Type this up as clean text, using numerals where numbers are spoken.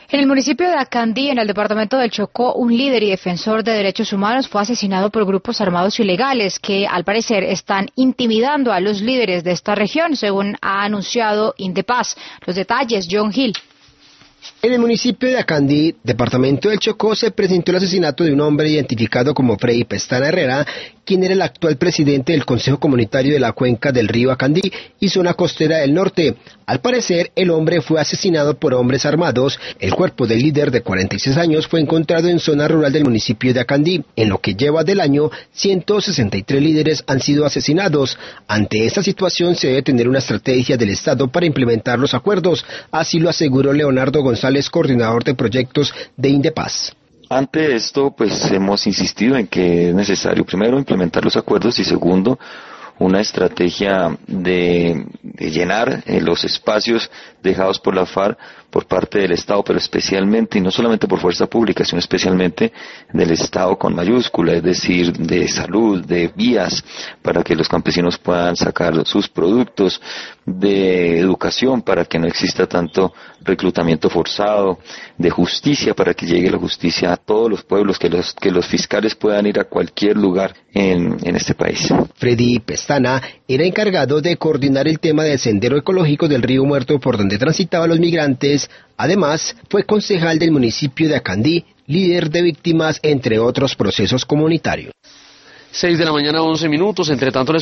En el municipio de Acandí, en el departamento del Chocó, un líder y defensor de derechos humanos fue asesinado por grupos armados ilegales que, al parecer, están intimidando a los líderes de esta región, según ha anunciado Indepaz. Los detalles, John Hill. En el municipio de Acandí, departamento del Chocó, se presentó el asesinato de un hombre identificado como Freddy Pestana Herrera, quien era el actual presidente del Consejo Comunitario de la Cuenca del Río Acandí y zona costera del norte. Al parecer, el hombre fue asesinado por hombres armados. El cuerpo del líder de 46 años fue encontrado en zona rural del municipio de Acandí. En lo que lleva del año, 163 líderes han sido asesinados. Ante esta situación se debe tener una estrategia del Estado para implementar los acuerdos. Así lo aseguró Leonardo González, coordinador de proyectos de Indepaz. Ante esto, pues hemos insistido en que es necesario, primero, implementar los acuerdos y segundo, una estrategia de llenar los espacios dejados por la FARC por parte del Estado, pero especialmente, y no solamente por fuerza pública, sino especialmente del Estado con mayúscula, es decir, de salud, de vías, para que los campesinos puedan sacar sus productos, de educación, para que no exista tanto reclutamiento forzado, de justicia, para que llegue la justicia a todos los pueblos, que los fiscales puedan ir a cualquier lugar en este país. Freddy Pestana era encargado de coordinar el tema del sendero ecológico del Río Muerto por donde transitaban los migrantes. Además, fue concejal del municipio de Acandí, líder de víctimas, entre otros procesos comunitarios. 6 de la mañana, 11 minutos. Entre tanto,